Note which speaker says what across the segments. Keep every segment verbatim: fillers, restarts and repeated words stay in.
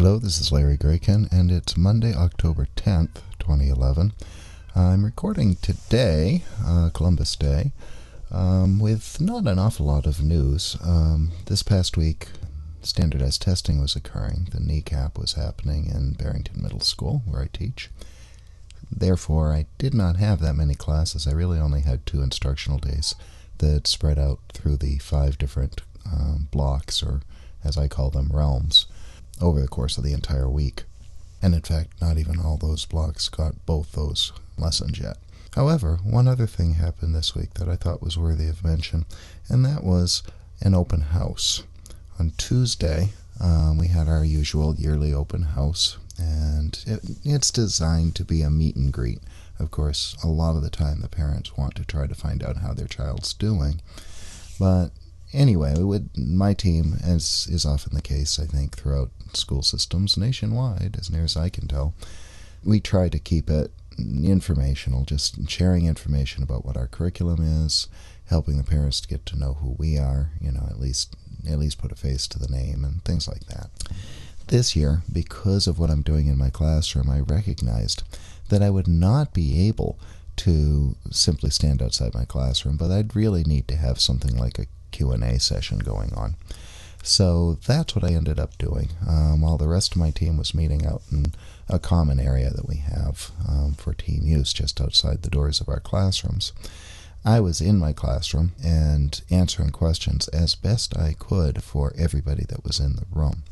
Speaker 1: Hello, this is Larry Grayken, and it's Monday, October tenth, twenty eleven. I'm recording today, uh, Columbus Day, um, with not an awful lot of news. Um, this past week, standardized testing was occurring. The kneecap was happening in Barrington Middle School, where I teach. Therefore, I did not have that many classes. I really only had two instructional days that spread out through the five different um, blocks, or as I call them, realms, over the course of the entire week. And in fact, not even all those blocks got both those lessons yet. However, one other thing happened this week that I thought was worthy of mention, and that was an open house. On Tuesday, um, we had our usual yearly open house, and it, it's designed to be a meet and greet. Of course, a lot of the time the parents want to try to find out how their child's doing, but anyway, with my team, as is often the case, I think, throughout school systems nationwide, as near as I can tell, we try to keep it informational, just sharing information about what our curriculum is, helping the parents to get to know who we are, you know, at least at least put a face to the name and things like that. This year, because of what I'm doing in my classroom, I recognized that I would not be able to simply stand outside my classroom, but I'd really need to have something like a Q and A session going on. So that's what I ended up doing, um, while the rest of my team was meeting out in a common area that we have um, for team use just outside the doors of our classrooms. I was in my classroom and answering questions as best I could for everybody that was in the room.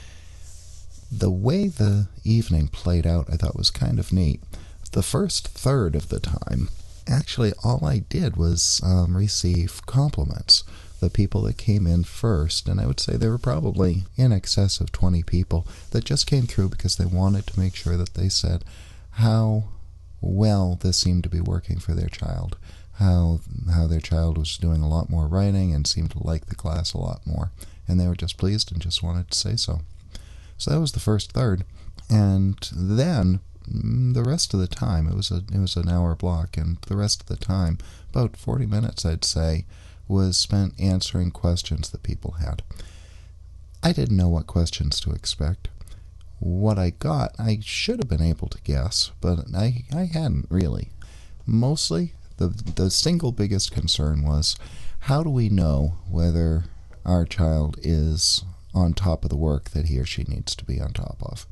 Speaker 1: The way the evening played out, I thought, was kind of neat. The first third of the time, actually all I did was um, receive compliments. The people that came in first, and I would say there were probably in excess of twenty people that just came through because they wanted to make sure that they said how well this seemed to be working for their child, how how their child was doing a lot more writing and seemed to like the class a lot more, and they were just pleased and just wanted to say so. So that was the first third, and then the rest of the time, it was a it was an hour block, and the rest of the time, about forty minutes, I'd say, was spent answering questions that people had. I didn't know what questions to expect. What I got, I should have been able to guess, but I, I hadn't really. Mostly, the, the single biggest concern was, how do we know whether our child is on top of the work that he or she needs to be on top of?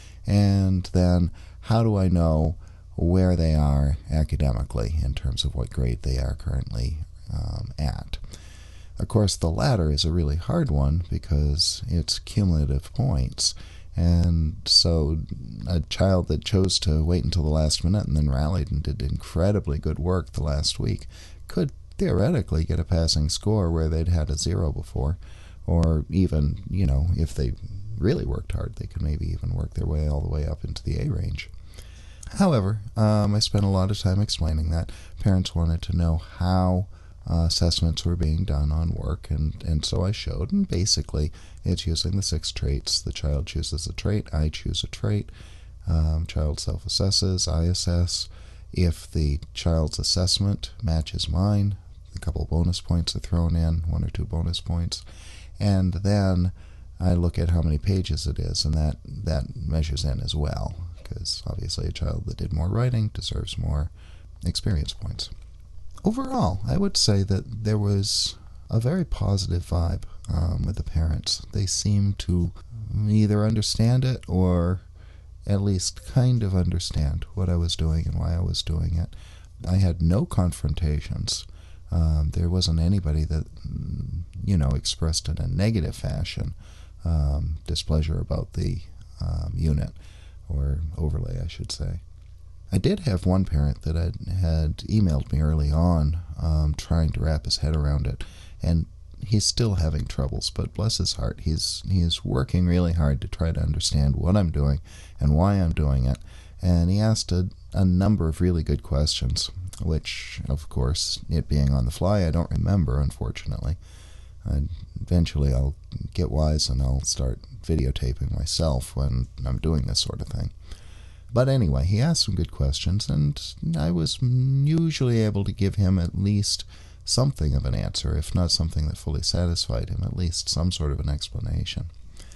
Speaker 1: And then, how do I know where they are academically in terms of what grade they are currently Um, at. Of course, the latter is a really hard one because it's cumulative points, and so a child that chose to wait until the last minute and then rallied and did incredibly good work the last week could theoretically get a passing score where they'd had a zero before, or even, you know, if they really worked hard, they could maybe even work their way all the way up into the A range. However, um, I spent a lot of time explaining that. Parents wanted to know how Uh, assessments were being done on work, and, and so I showed, and basically it's using the six traits. The child chooses a trait, I choose a trait, um, child self-assesses, I assess. If the child's assessment matches mine, a couple bonus points are thrown in, one or two bonus points, and then I look at how many pages it is, and that, that measures in as well, because obviously a child that did more writing deserves more experience points. Overall, I would say that there was a very positive vibe um, with the parents. They seemed to either understand it or at least kind of understand what I was doing and why I was doing it. I had no confrontations. Um, there wasn't anybody that, you know, expressed in a negative fashion um, displeasure about the um, unit, or overlay, I should say. I did have one parent that had, had emailed me early on um, trying to wrap his head around it, and he's still having troubles, but bless his heart, he's, he's working really hard to try to understand what I'm doing and why I'm doing it, and he asked a, a number of really good questions, which, of course, it being on the fly, I don't remember, unfortunately. I, eventually I'll get wise and I'll start videotaping myself when I'm doing this sort of thing. But anyway, he asked some good questions, and I was usually able to give him at least something of an answer, if not something that fully satisfied him, at least some sort of an explanation.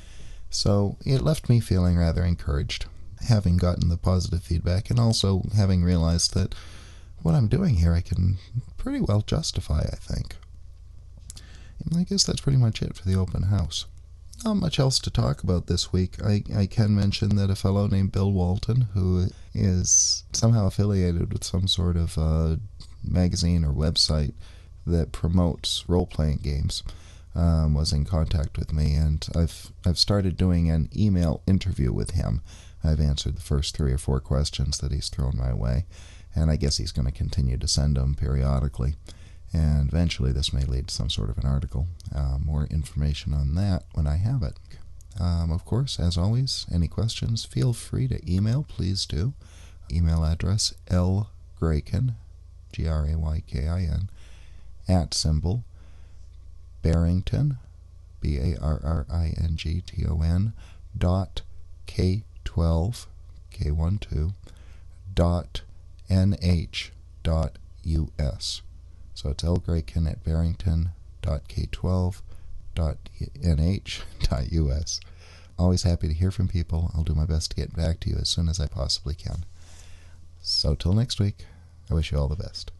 Speaker 1: So it left me feeling rather encouraged, having gotten the positive feedback and also having realized that what I'm doing here I can pretty well justify, I think. And I guess that's pretty much it for the open house. Not much else to talk about this week. I, I can mention that a fellow named Bill Walton, who is somehow affiliated with some sort of uh, magazine or website that promotes role-playing games, um, was in contact with me, and I've I've started doing an email interview with him. I've answered the first three or four questions that he's thrown my way, and I guess he's going to continue to send them periodically. And eventually this may lead to some sort of an article. Uh, more information on that when I have it. Um, of course, as always, any questions, feel free to email, please do. Email address lgraykin, G R A Y K I N, at symbol, Barrington, B A R R I N G T O N, dot K twelve, K one two, dot N H, dot U S. So it's lgraykin at barrington dot k twelve dot n h dot u s. Always happy to hear from people. I'll do my best to get back to you as soon as I possibly can. So till next week, I wish you all the best.